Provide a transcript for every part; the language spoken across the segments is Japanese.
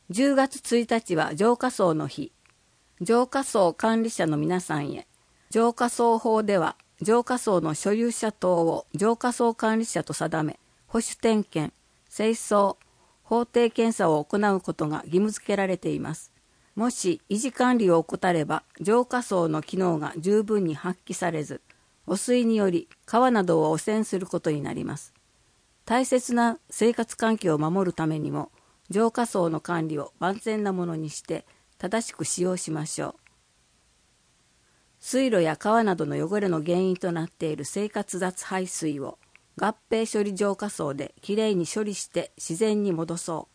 10月1日は浄化槽の日。浄化槽管理者の皆さんへ。浄化槽法では、浄化槽の所有者等を浄化槽管理者と定め、保守点検、清掃、法定検査を行うことが義務付けられています。もし維持管理を怠れば、浄化槽の機能が十分に発揮されず、汚水により川などを汚染することになります。大切な生活環境を守るためにも、浄化槽の管理を万全なものにして正しく使用しましょう。水路や川などの汚れの原因となっている生活雑排水を合併処理浄化槽できれいに処理して自然に戻そう。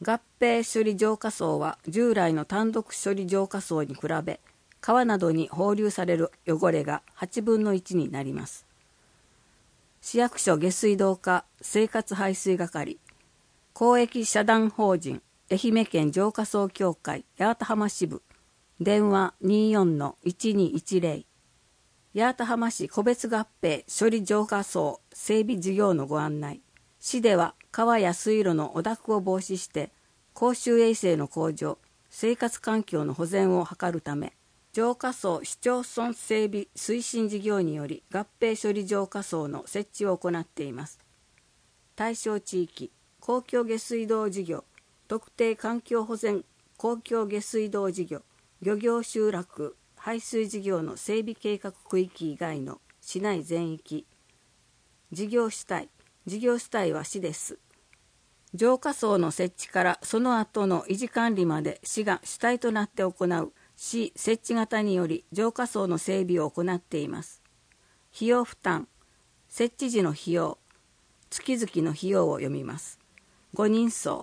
合併処理浄化槽は従来の単独処理浄化槽に比べ、川などに放流される汚れが8分の1になります。市役所下水道課生活排水係、公益社団法人愛媛県浄化槽協会八幡浜支部、電話 24-1210、 八幡浜市個別合併処理浄化槽整備事業のご案内。市では川や水路の汚濁を防止して公衆衛生の向上、生活環境の保全を図るため、浄化槽市町村整備推進事業により合併処理浄化槽の設置を行っています。対象地域、公共下水道事業、特定環境保全公共下水道事業、漁業集落排水事業の整備計画区域以外の市内全域。事業主体は市です。浄化槽の設置からその後の維持管理まで市が主体となって行う市設置型により浄化槽の整備を行っています。費用負担、設置時の費用、月々の費用を読みます。5人層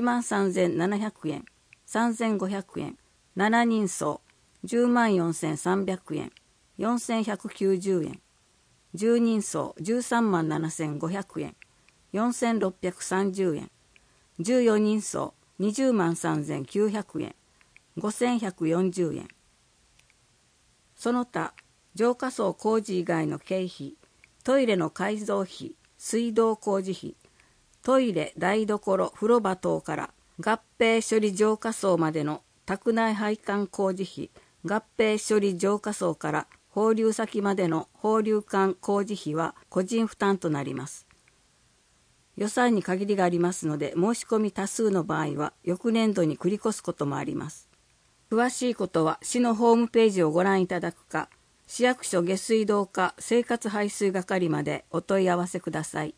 83,700円、3,500円、7人層104,300円、4,190円、10人層137,500円、4,630円、14人層203,900円、5,140円。その他、浄化槽工事以外の経費、トイレの改造費、水道工事費、トイレ、台所、風呂場等から合併処理浄化槽までの宅内配管工事費、合併処理浄化槽から放流先までの放流管工事費は個人負担となります。予算に限りがありますので、申し込み多数の場合は翌年度に繰り越すこともあります。詳しいことは市のホームページをご覧いただくか、市役所下水道課生活排水係までお問い合わせください。